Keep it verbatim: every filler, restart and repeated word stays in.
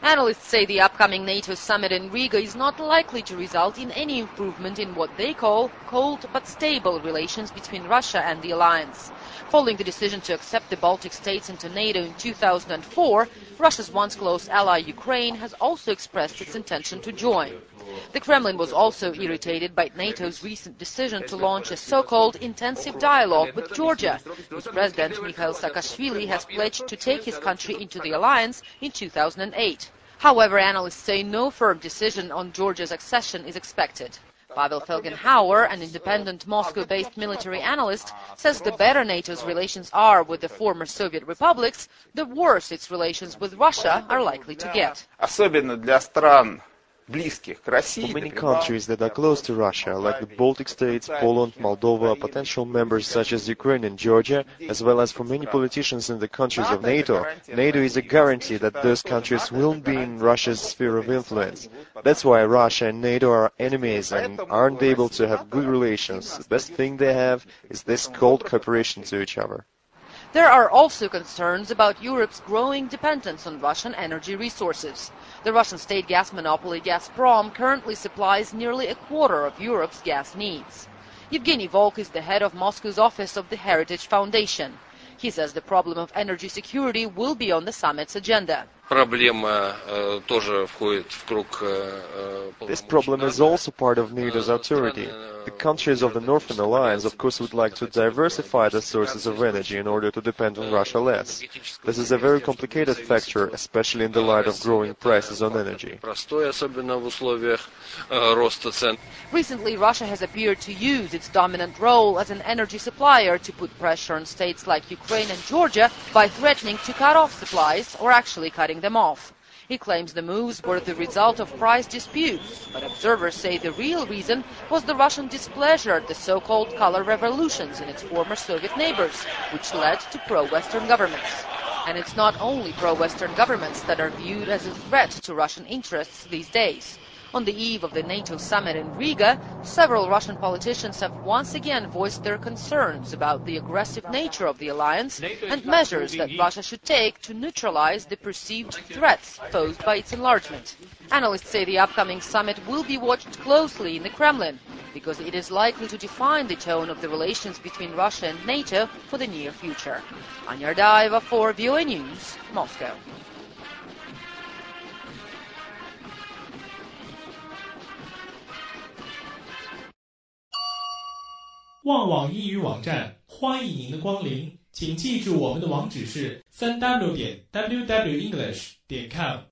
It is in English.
Analysts say the upcoming NATO summit in Riga is not likely to result in any improvement in what they call cold but stable relations between Russia and the alliance. Following the decision to accept the Baltic states into NATO in two thousand four, Russia's once close ally Ukraine has also expressed its intention to join. The Kremlin was also irritated by NATO's recent decision to launch a so-called intensive dialogue with Georgia, whose president Mikhail Saakashvili has pledged to take his country into the alliance in two thousand eight. However, analysts say no firm decision on Georgia's accession is expected. Pavel Felgenhauer, an independent Moscow-based military analyst, says the better NATO's relations are with the former Soviet republics, the worse its relations with Russia are likely to get. For many countries that are close to Russia, like the Baltic states, Poland, Moldova, potential members such as Ukraine and Georgia, as well as for many politicians in the countries of NATO, NATO is a guarantee that those countries will be in Russia's sphere of influence. That's why Russia and NATO are enemies and aren't able to have good relations. The best thing they have is this cold cooperation to each other. There are also concerns about Europe's growing dependence on Russian energy resources. The Russian state gas monopoly Gazprom currently supplies nearly a quarter of Europe's gas needs. Yevgeny Volk is the head of Moscow's office of the Heritage Foundation. He says the problem of energy security will be on the summit's agenda. This problem is also part of NATO's authority. The countries of the Northern Alliance, of course, would like to diversify the sources of energy in order to depend on Russia less. This is a very complicated factor, especially in the light of growing prices on energy. Recently, Russia has appeared to use its dominant role as an energy supplier to put pressure on states like Ukraine and Georgia by threatening to cut off supplies or actually cutting them off. He claims the moves were the result of price disputes, but observers say the real reason was the Russian displeasure at the so-called color revolutions in its former Soviet neighbors, which led to pro-Western governments. And it's not only pro-Western governments that are viewed as a threat to Russian interests these days. On the eve of the NATO summit in Riga, several Russian politicians have once again voiced their concerns about the aggressive nature of the alliance and measures that Russia should take to neutralize the perceived threats posed by its enlargement. Analysts say the upcoming summit will be watched closely in the Kremlin because it is likely to define the tone of the relations between Russia and NATO for the near future. Anya Ardaeva for V O A News, Moscow. 旺网英语网站，欢迎您的光临，请记住我们的网址是 三 w 点 w w english 点 com。